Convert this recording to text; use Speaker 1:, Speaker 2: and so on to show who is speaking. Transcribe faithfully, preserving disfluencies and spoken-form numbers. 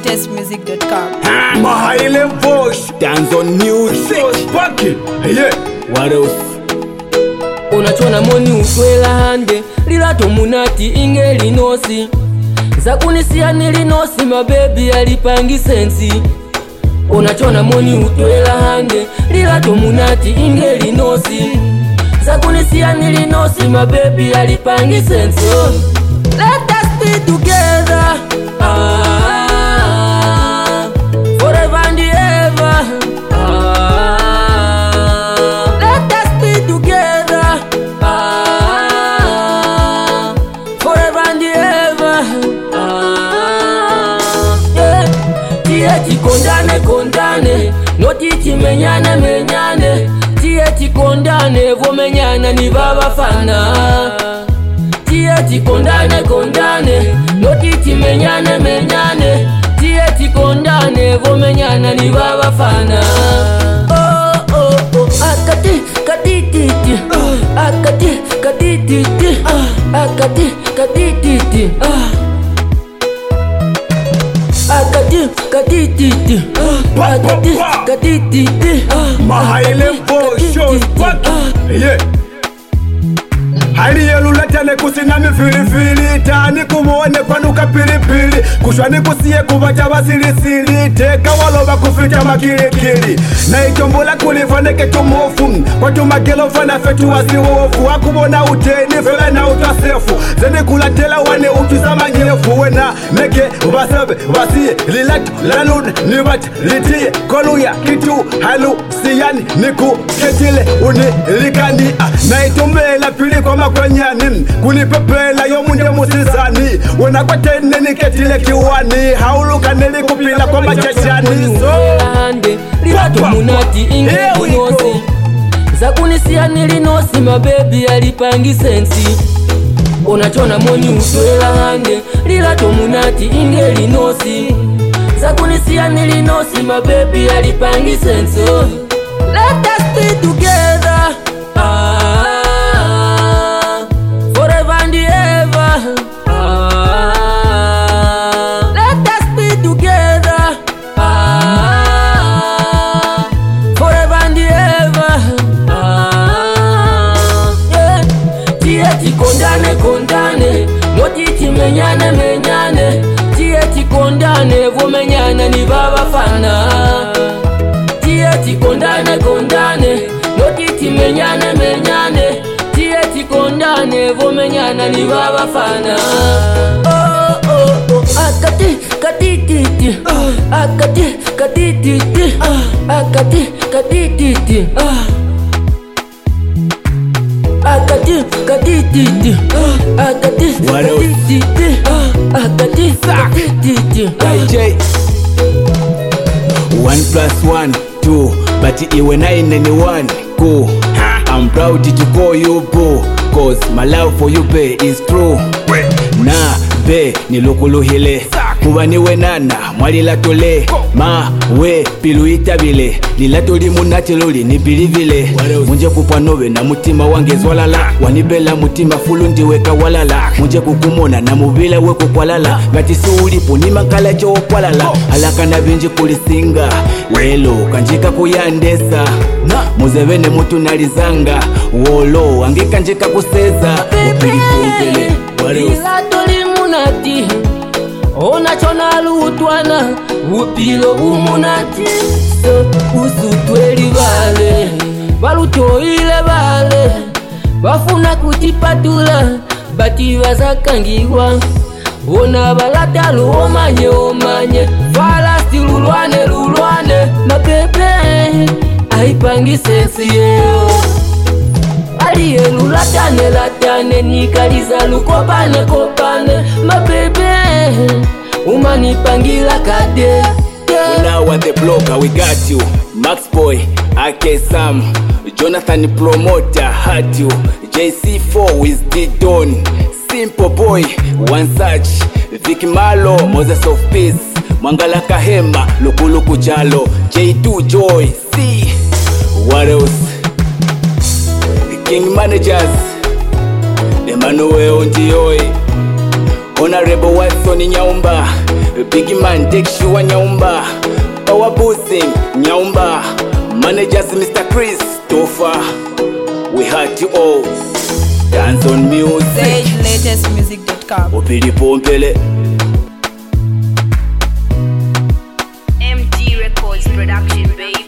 Speaker 1: latest music dot com.
Speaker 2: Mahaile Voice, dance on music. Bucket, yeah. What else?
Speaker 3: Unachona moni uswela hande lilato munati ingeli nosi zakunisia nilinosi mabebi alipangi sensi. Unachona moni uswela hande lilato munati ingeli nosi zakunisia nilinosi mabebi alipangi sensi. Let us be together, ah, forever and ever. Kondane kondane noti chimenyane menyane tie chikondane vomenyana ni baba fana. Tie chikondane kondane noti chimenyane menyane tie chikondane vomenyana ni baba fana. Oh oh oh akati katititi akati katititi akati katititi akati katititi akati katititi
Speaker 2: Mahaile Voice, yeah. Hali yelu letane kusinami fili fili tani kumuone kwanuka pili pili kushwani kusiye kubacha basili sili teka waloba kufita makili kili na ichombola kulifaneke tumufu kwa tumagelo fana fetu wasiwofu wakubona uteni fela na utasefu zene kulatela wane utuzama nyefu wena meke ubasebe wasiye lilatu lalud nibat litie koluya kitu halu siyani niku ketile uni likani na itumbela pili kwa kwenyani kunipepela yo munde musizani wena kwa tene niketile kiwani hauluka nilikupila kwa machashani. So
Speaker 3: hande lilato munati ingeli nosi zakunisia nilinosi mabebi alipangi sensi. Unachona moni uswela hande lilato munati ingeli nosi zakunisia nilinosi mabebi alipangi sensi. Let us be together, ah, forever and ever. Ah, let us be together, ah, forever and ever. Ah, yeah. Tie chikondane kondane noti chimenyane menyane tie chikondane vomenyana ni baba fana. Tie chikondane kondane noti chimenyane menyane tie chikondane vomenyana ni baba fana. Oh oh oh akati katititi akati katititi akati katititi akati katititi akati katititi akati katititi.
Speaker 2: J One plus one two but iwe nine and one cool. I'm proud to call you boo cause my love for you bae is true. Na be nilukuluhile kuba niwe nana mwalila tole ma we piluita bile lilato limunatilo linibilivile munje kupanobe na mutima wange zwalala wanibela mutima fulu ndiweka walala munje kukumona na mubila we kukwalala ngati siulipo ni mankala cho kwalala alaka na binji kulisinga lelo kanjika kuyandesa na muzevene mutu nalizanga wolo angekanjika kuseza upilipungele
Speaker 3: lilato limunati onachona lutwana upilo umunati so usutweli vale balutoile vale bafuna kutipatula bati bazakangiwa ona balata luomanye omanye falasti lulwane lulwane mapepe aipangi sensi yeo aliye lulatane latane nikaliza lukopane kopane mabebe umanipangila kade.
Speaker 2: Yeah. Now at the blocker we got you Max Boy, A K Sam, Jonathan Promoter had you J C four with D Don, Simple Boy, One Such, Vicky Malo, Moses of Peace, Mangala Kahema, Lukuluku Jalo, J two Joy, C. What else? The King Managers, Emmanuel Ndioi, Honorable Watson Nyaumba, Big man take sure Nyaumba, power boosting Nyaumba, managers Mister Christopher. We had you all dance on music.
Speaker 1: sage latest music dot com.
Speaker 2: Opili Pompele.
Speaker 4: M G Records production, baby.